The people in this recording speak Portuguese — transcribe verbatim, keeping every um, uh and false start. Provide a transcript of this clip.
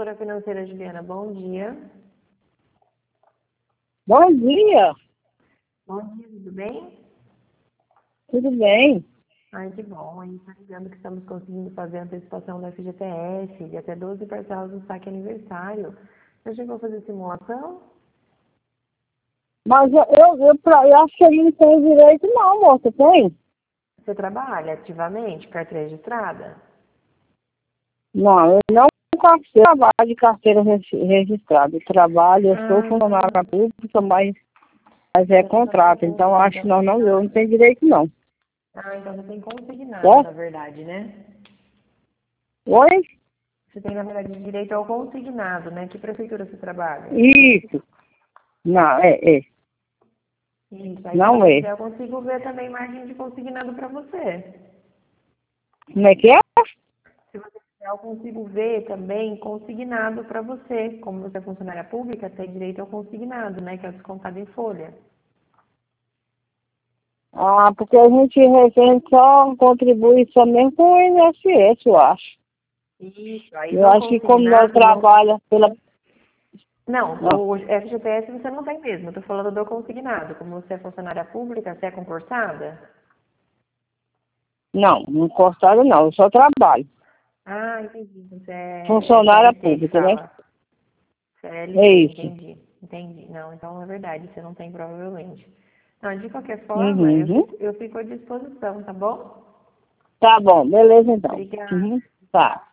consultora financeira Juliana, bom dia. Bom dia, Bom dia, tudo bem? tudo bem? Ai, que bom. A gente está ligando que estamos conseguindo fazer a antecipação do F G T S de até doze parcelas do saque aniversário. Você chegou a fazer simulação? Mas eu, eu, eu, pra- eu acho que ele não tem direito não, moça, tem? Você trabalha ativamente, carteira registrada? Não, eu não carteira, trabalho de carteira regi- registrada. Eu trabalho, eu sou Ah, funcionária pública, mas, mas é você está fazendo contrato, então acho que consignado. não, não, eu não tenho direito não. Ah, então você tem consignado, Certo? na verdade, né? Oi? Você tem, na verdade, direito ao consignado, né? Que prefeitura você trabalha? Isso. Não, é, é. Isso. Aí, se Não você é. quiser, eu consigo ver também margem de consignado para você. Como é que é? Se você quiser, eu consigo ver também consignado para você. Como você é funcionária pública, tem direito ao consignado, né? Que é o descontado em folha. Ah, porque a gente, a gente só contribui só mesmo com o I N S S, eu acho. Isso. Aí Eu no acho que como nós consignado, não. trabalhamos pela... Não, Não. o F G T S você não tem mesmo. Eu tô falando do consignado. Como você é funcionária pública, você é concursada? Não, não cortaram não, eu só trabalho. Ah, entendi. Você é, é Funcionária C L T que pública, né? fala. É C L T, isso. entendi. Entendi. Não, então é verdade, você não tem provavelmente. Não, de qualquer forma, eu Uhum. fico, eu fico à disposição, tá bom? Tá bom, beleza então. Obrigada. Uhum. Tá.